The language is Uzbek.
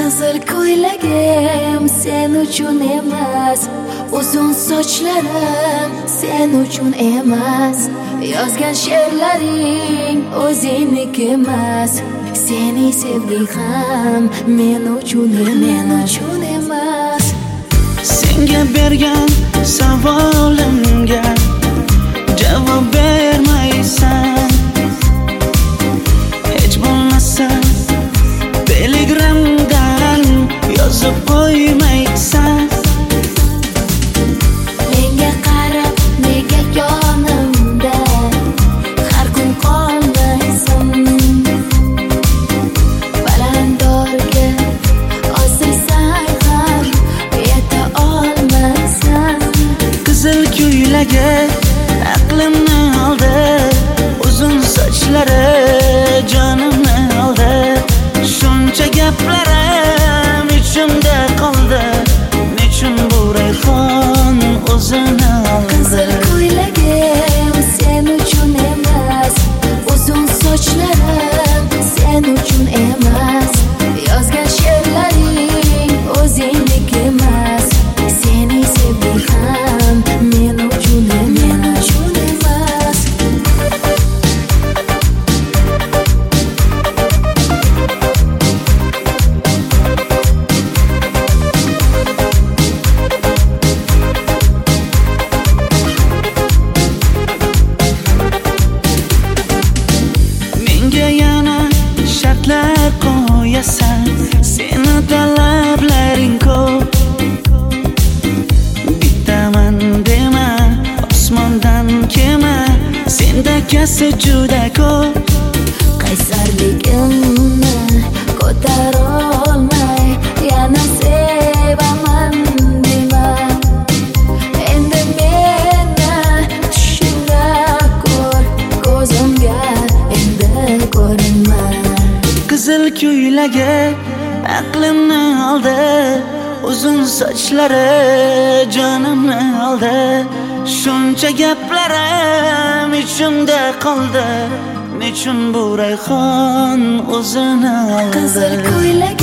Qizil ko'ylagim sen uchun emas, uzun sochlarim sen uchun emas, yozgan she'rlaring o'zingniki emas, seni sevging ham men uchun emas. Senga bergan savolimga javob bermaysan, hech bo'lmasa telegramdan yozib qo'ymaysan. Menga qarab nega yonimda har kun qolmaysan, balandorga osilsang ham yeta olmaysan. Qizil ko'ylagi aqlimni oldi, uzun sochlari jonimni oldi, shuncha gaplarim ichimda qoldi, nechun bu rayhon o'zini oldi. Qizil ko'ylagim sen uchun emas, uzun sochlarim sen uchun emas, yozgan she'rlaring o'zingniki emas, seni sevging ham men uchun emas. Menga yana shartlar qo'yasan, seni talablaring ko'p. Bittaman dema, osmondan kema, senda kasi juda ko'p. Qaysarligimni ko'tarolmay yana sevaman dema, endi meni tushingda ko'r, ko'zimga endi ko'rinma. Qizil ko'ylagi aqlimni oldi, uzun sochlari jonimni oldi, shuncha gaplarim ichimda qoldi, nechun bu rayhon o'zini oldi. Qizil ko'ylagim